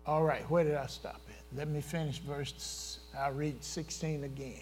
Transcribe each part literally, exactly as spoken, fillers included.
All right, where did I stop at? Let me finish verse, I'll read sixteen again.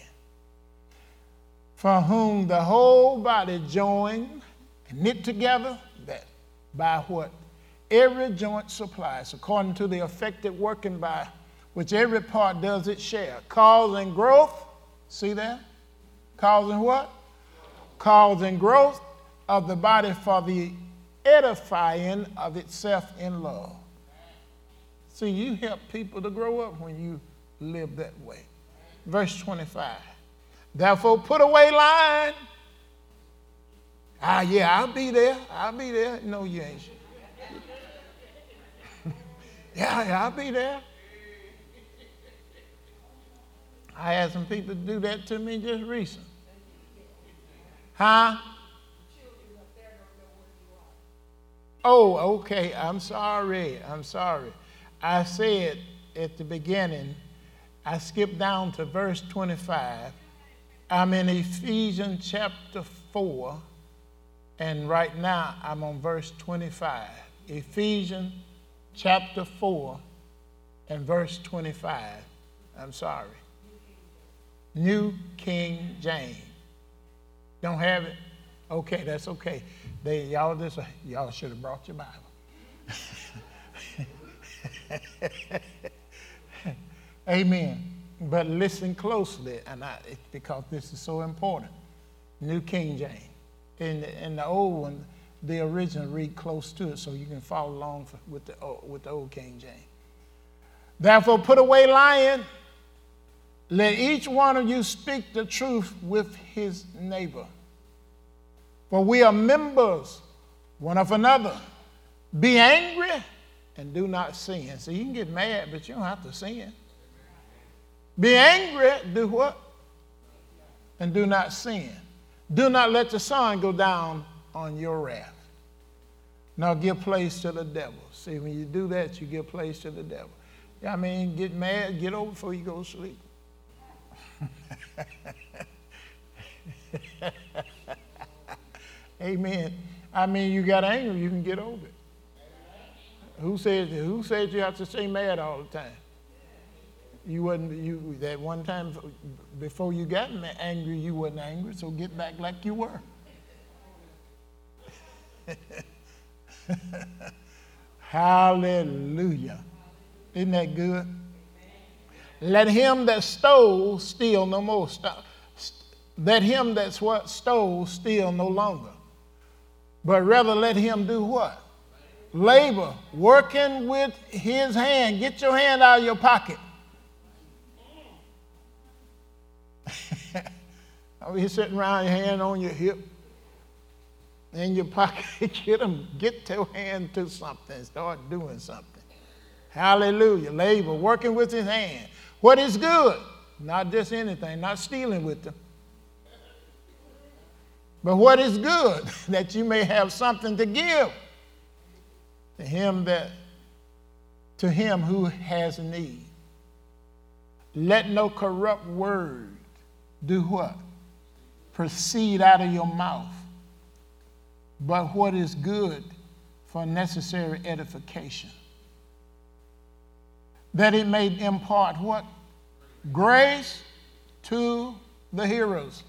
For whom the whole body joined and knit together, that by what every joint supplies, according to the effective working by which every part does its share, causing growth, see that? Causing what? Causing growth of the body for the edifying of itself in love. See, you help people to grow up when you live that way. Verse twenty-five. Therefore, put away lying. Ah, yeah, I'll be there. I'll be there. No, you ain't. yeah, yeah, I'll be there. I had some people do that to me just recently. Huh? Oh, okay. I'm sorry. I'm sorry. I said at the beginning, I skipped down to verse twenty-five. I'm in Ephesians chapter four, and right now I'm on verse twenty-five. Ephesians chapter four and verse twenty-five. I'm sorry. New King James. Don't have it? Okay, that's okay. They, y'all, this, y'all should have brought your Bible. Amen. But listen closely, and I, because this is so important. New King James. In the, in the old one, the original read close to it, so you can follow along for, with the with the old King James. Therefore, put away lying. Let each one of you speak the truth with his neighbor. For we are members one of another. Be angry and do not sin. So you can get mad, but you don't have to sin. Be angry, do what? And do not sin. Do not let the sun go down on your wrath. Now give place to the devil. See, when you do that, you give place to the devil. I mean, get mad, get over before you go to sleep. Amen. I mean, you got angry, you can get over it. Who said, who said you have to stay mad all the time? You wasn't, you, that one time before you got angry, you wasn't angry, so get back like you were. Hallelujah. Isn't that good? Let him that stole steal no more. Let him that's what stole steal no longer. But rather let him do what? Labor, working with his hand. Get your hand out of your pocket. You're sitting around, your hand on your hip, in your pocket. Get them, get your hand to something. Start doing something. Hallelujah. Labor, working with his hand. What is good? Not just anything, not stealing with them. But what is good? That you may have something to give to him that, to him who has need. Let no corrupt word do what? Proceed out of your mouth, but what is good for necessary edification, that it may impart what? Grace to the hearers.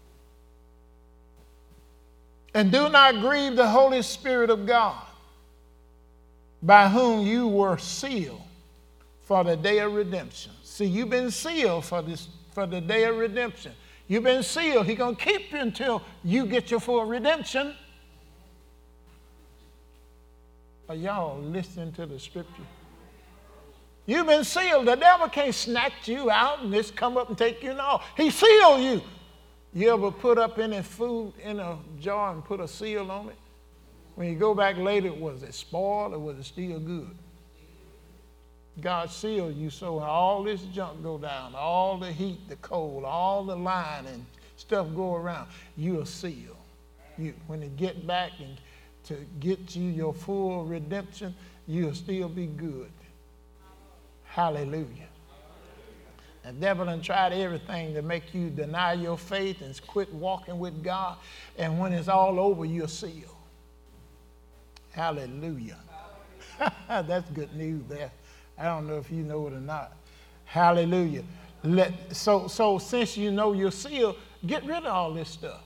And do not grieve the Holy Spirit of God, by whom you were sealed for the day of redemption. See, you've been sealed for this, for the day of redemption. You've been sealed. He's going to keep you until you get your full redemption. Are y'all listening to the scripture? You've been sealed. The devil can't snatch you out and just come up and take you. No, he sealed you. You ever put up any food in a jar and put a seal on it? When you go back later, was it spoiled or was it still good? God sealed you so all this junk go down, all the heat, the cold, all the line and stuff go around. You are sealed. You, when it get back and to get you your full redemption, you'll still be good. Hallelujah. The devil done tried everything to make you deny your faith and quit walking with God. And when it's all over, you're sealed. Hallelujah. That's good news there. I don't know if you know it or not. Hallelujah. Let, so, so since you know you're sealed, get rid of all this stuff.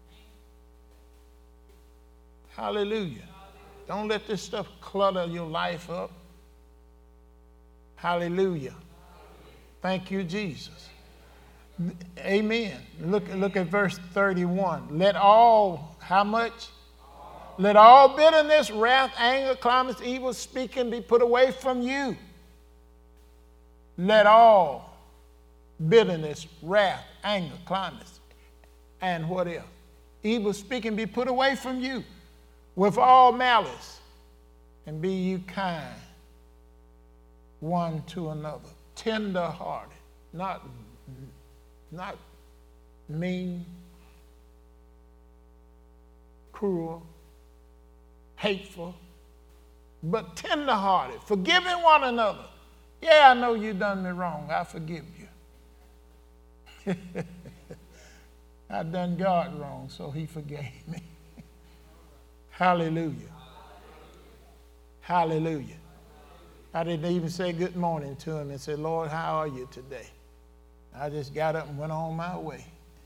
Hallelujah. Don't let this stuff clutter your life up. Hallelujah. Thank you, Jesus. Amen. Look, look at verse thirty-one. Let all, how much? Let all bitterness, wrath, anger, clamors, evil speaking be put away from you. Let all bitterness, wrath, anger, clamors, and what else? Evil speaking be put away from you with all malice, and be you kind one to another, tender-hearted, not, not mean, cruel, hateful, but tender-hearted, forgiving one another. Yeah, I know you done me wrong. I forgive you. I done God wrong, so he forgave me. Hallelujah. Hallelujah. I didn't even say good morning to him and said, Lord, how are you today? I just got up and went on my way.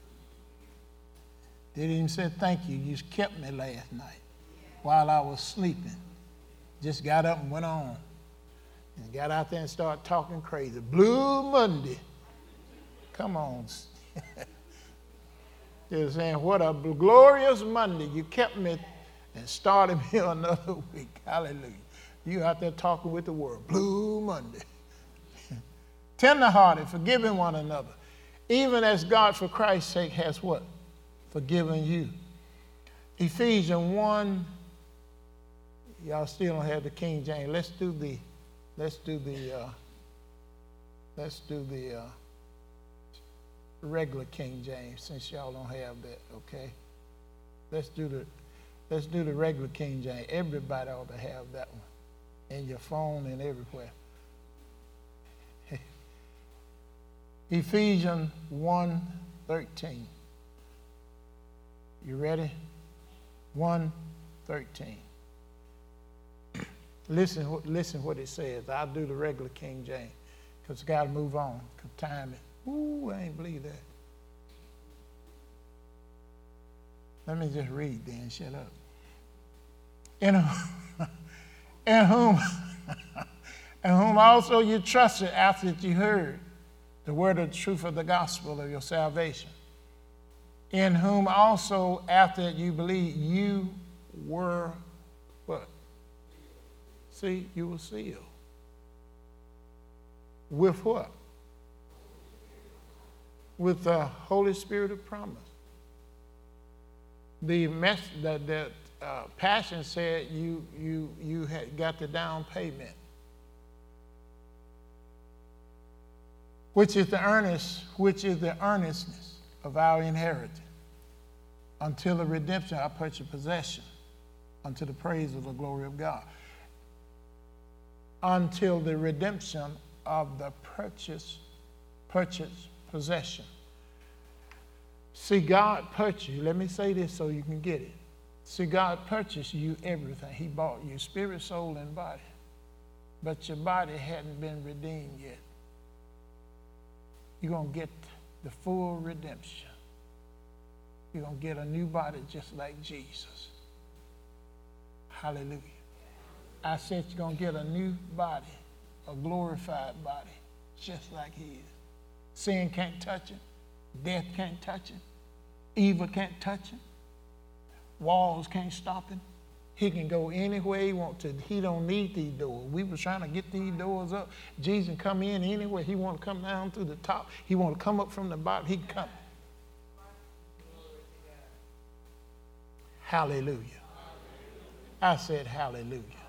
Didn't even say thank you. You just kept me last night while I was sleeping. Just got up and went on. And got out there and started talking crazy. Blue Monday. Come on. They were saying, what a glorious Monday. You kept me and started me another week. Hallelujah. You out there talking with the world. Blue Monday. Tenderhearted, forgiving one another. Even as God, for Christ's sake, has what? Forgiven you. Ephesians one. Y'all still don't have the King James. Let's do the, let's do the, uh, let's do the uh, regular King James, since y'all don't have that, okay? Let's do the, let's do the regular King James. Everybody ought to have that one in your phone and everywhere. Ephesians one thirteen. You ready? one thirteen. Listen, listen what it says. I'll do the regular King James because I got to move on. Cause time is, ooh, I ain't believe that. Let me just read then, shut up. In whom, in whom, in whom also you trusted after that you heard the word of the truth of the gospel of your salvation. In whom also after you believed you were what? See, you were sealed. With what? With the Holy Spirit of promise. The mess that the uh, Passion said you you you had got the down payment, which is the earnest, which is the earnestness of our inheritance, until the redemption of our purchased possession, unto the praise of the glory of God. Until the redemption of the purchased, purchased possession. See, God purchased you. Let me say this so you can get it. See, God purchased you everything. He bought you, spirit, soul, and body. But your body hadn't been redeemed yet. You're going to get the full redemption. You're going to get a new body just like Jesus. Hallelujah. I said you're going to get a new body, a glorified body, just like he is. Sin can't touch him. Death can't touch him. Evil can't touch him. Walls can't stop him. He can go anywhere he wants to. He don't need these doors. We were trying to get these doors up. Jesus come in anywhere. He want to come down through the top. He want to come up from the bottom. He can come. Hallelujah. I said hallelujah.